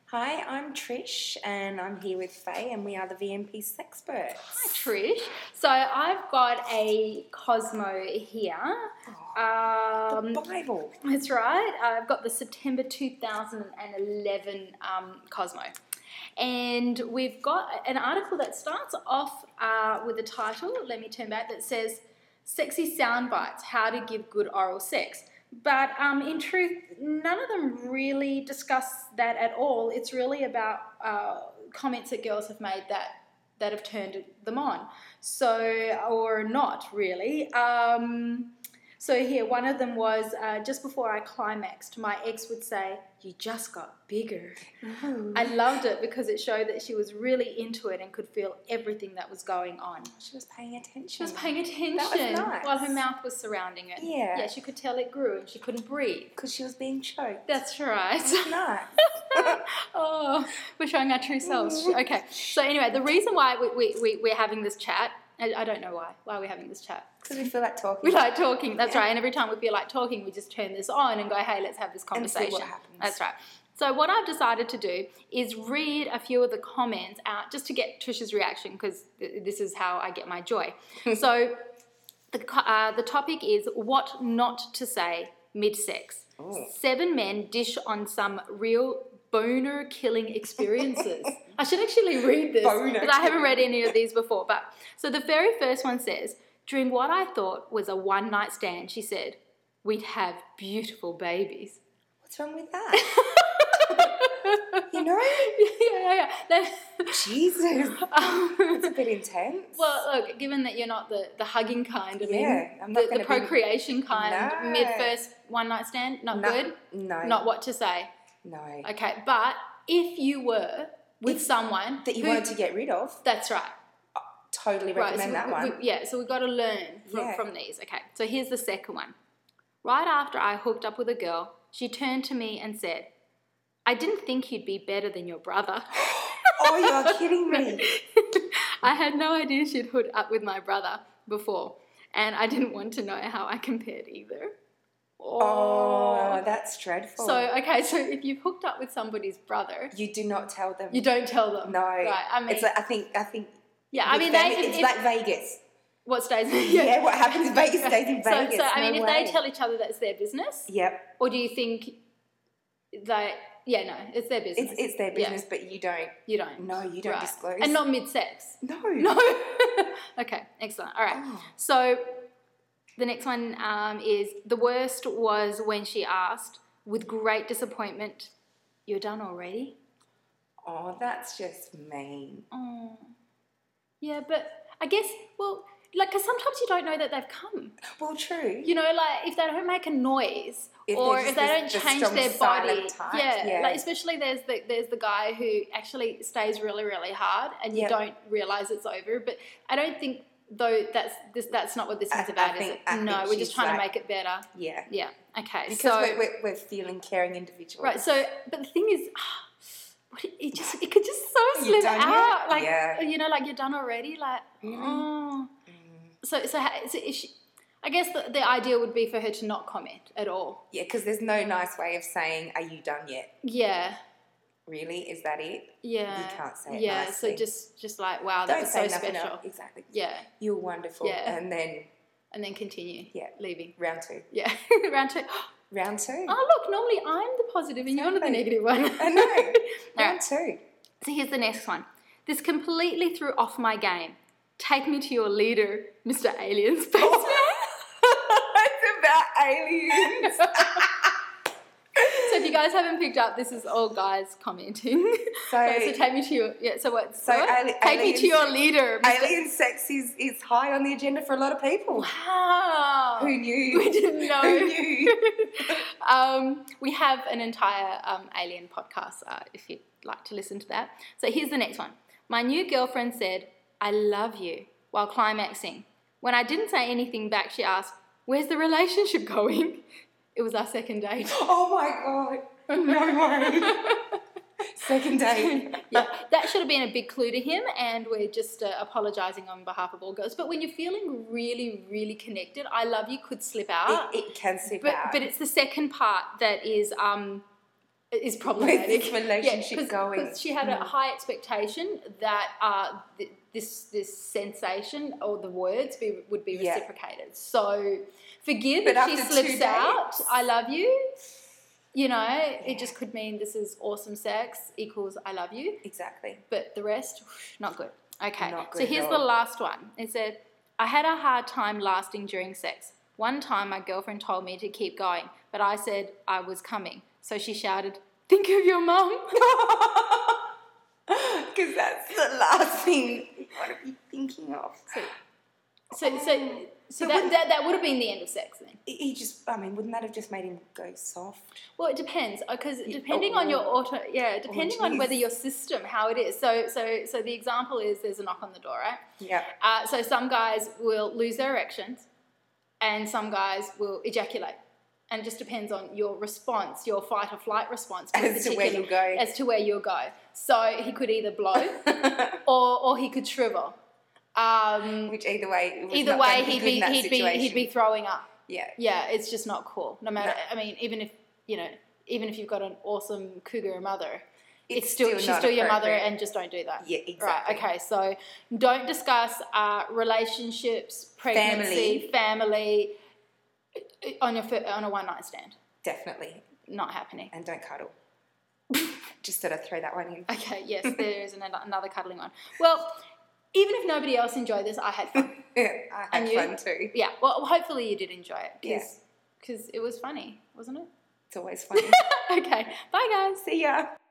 Hi, I'm Trish and I'm here with Faye and we are the VMP Sexperts. Hi Trish. So I've got a Cosmo here. The Bible. That's right. I've got the September 2011 Cosmo. And we've got an article that starts off with a title, let me turn back, that says, Sexy Sound Bites, How to Give Good Oral Sex. But in truth, none of them really discuss that at all. It's really about comments that girls have made that have turned them on. So, or not really. So here, one of them was, just before I climaxed, my ex would say, "You just got bigger." Ooh. I loved it because it showed that she was really into it and could feel everything that was going on. She was paying attention. She was paying attention That was nice. while her mouth was surrounding it. Yeah. Yeah, she could tell it grew and she couldn't breathe. Because she was being choked. That's right. That was nice. Oh, we're showing our true selves. Okay, so anyway, the reason why we're having this chat, I don't know why. Why are we having this chat? Because we feel like talking. We like talking, that's right. And every time we feel like talking, we just turn this on and go, hey, let's have this conversation. And see what happens. That's right. So what I've decided to do is read a few of the comments out just to get Trish's reaction, because this is how I get my joy. So the topic is what not to say mid-sex. Ooh. 7 men dish on some real boner-killing experiences. I should actually read this because I haven't read any of these before. But so the very first one says, during what I thought was a one-night stand, she said, we'd have beautiful babies. What's wrong with that? You know? Yeah. Jesus. It's a bit intense. Well, look, given that you're not the hugging kind, I'm not the procreation kind, No. mid-first one-night stand, not good? No. Not what to say? No. Okay, but if you were with someone that you wanted to get rid of, that's right. totally recommend that one. So we've got to learn from these. Okay, so here's the second one. Right after I hooked up with a girl, she turned to me and said, I didn't think you'd be better than your brother. Oh, you're kidding me. I had no idea she'd hooked up with my brother before, and I didn't want to know how I compared either. Oh, that's dreadful. So if you've hooked up with somebody's brother, you do not tell them. You don't tell them. No. Right. I mean, it's like, I think. Yeah, I mean, it's like Vegas. What stays? Yeah, what happens in Vegas stays in Vegas. So I mean, no if way. they tell each other that's their business. Yep. Or do you think that? Yeah, no, it's their business. It's their business, but you don't. You don't. No, you don't disclose. And not mid-sex. No. Okay, excellent. All right. Oh. So the next one is the worst was when she asked, with great disappointment, "You're done already?" Oh, that's just mean. Oh. Yeah, but I guess, well, like, because sometimes you don't know that they've come. Well, true. You know, like, if they don't make a noise or if they don't change their body. Yeah, like, especially there's the guy who actually stays really, really hard and you don't realise it's over. But I don't think, though, that's not what this is about, is it? No, we're just trying to make it better. Yeah. Yeah, okay. Because so we're feeling caring individuals. right, so, but the thing is... it could just so slip out, yet? like Yeah. you know, like you're done already, like oh. So if she, I guess the idea would be for her to not comment at all. Yeah, because there's no nice way of saying, "Are you done yet?" Yeah. Really, is that it? Yeah. You can't say it Yeah. nicely. So just like wow, that Don't was say so nothing special. else. Exactly. Yeah. You're wonderful. Yeah. And then continue. Yeah. Leaving. round 2. Yeah. Round 2. Round 2. Oh look, normally I'm the positive and you're the negative one. I know. Round Right. 2. So here's the next one. This completely threw off my game. Take me to your leader, Mr. Alien Spaceman. It's about aliens. So if you guys haven't picked up, this is all guys commenting. So take me to your take me to your leader. Mr. Alien sex is high on the agenda for a lot of people. Wow. Who knew? We didn't know. Who knew? We have an entire alien podcast if you'd like to listen to that. So here's the next one. My new girlfriend said, "I love you," while climaxing. When I didn't say anything back, she asked, "Where's the relationship going?" It was our second date. Oh my God. No way. Second date. Yeah, that should have been a big clue to him, and we're just apologising on behalf of all girls. But when you're feeling really, really connected, "I love you" could slip out. It can slip out. But it's the second part that is is problematic. With this relationship going. Because she had a high expectation that this sensation or the words would be reciprocated. So forgive if she slips out, I love you. You know, it just could mean this is awesome sex equals I love you. Exactly. But the rest, not good. Okay, Not good so here's at the all. last one. It said, I had a hard time lasting during sex. One time my girlfriend told me to keep going, but I said I was coming. So she shouted, think of your mum. Because that's the last thing you want to be thinking of. So that would have been the end of sex then. He just, I mean, wouldn't that have just made him go soft? Well, it depends because depending on your depending on whether your system, how it is. So the example is there's a knock on the door, right? Yeah. So some guys will lose their erections, and some guys will ejaculate, and it just depends on your response, your fight or flight response, As to where you'll go. So he could either blow, or he could shrivel. Which either way, he'd be throwing up. Yeah, it's just not cool. No matter, I mean, even if you've got an awesome cougar mother, she's still your mother, and just don't do that. Yeah, exactly. Right. Okay. So don't discuss relationships, pregnancy, family on a one night stand. Definitely not happening. And don't cuddle. Just thought I'd throw that one in. Okay. Yes, there is another cuddling one. Well. Even if nobody else enjoyed this, I had fun. I had fun too. Yeah, well, hopefully you did enjoy it because it was funny, wasn't it? It's always funny. Okay, bye guys. See ya.